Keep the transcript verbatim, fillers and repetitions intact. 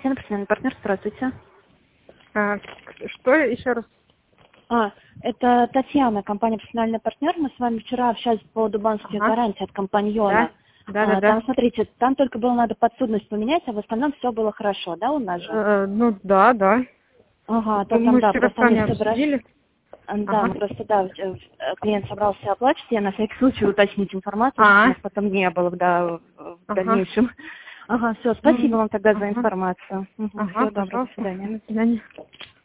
Татьяна, профессиональный партнер, здравствуйте. А, что еще раз? А, это Татьяна, компания «Профессиональный партнер». Мы с вами вчера общались по поводу банковских Ага. гарантий от компаньона. Да, да, да, А, да. там, смотрите, там только было надо подсудность поменять, а в остальном все было хорошо, да, у нас же? Э, ну да, да. Ага, то Ну, там, мы да, вчера с просто они вами собрались. обсудили. Да, Ага. мы просто, да, э, клиент собрался оплачивать, я на всякий случай уточнить информацию, чтобы у А, нас потом не было, да, в в ага. дальнейшем. Ага, все, спасибо Ну, вам тогда за ага. информацию. Угу, Ага, всего доброго, до пожалуйста. свидания. До свидания.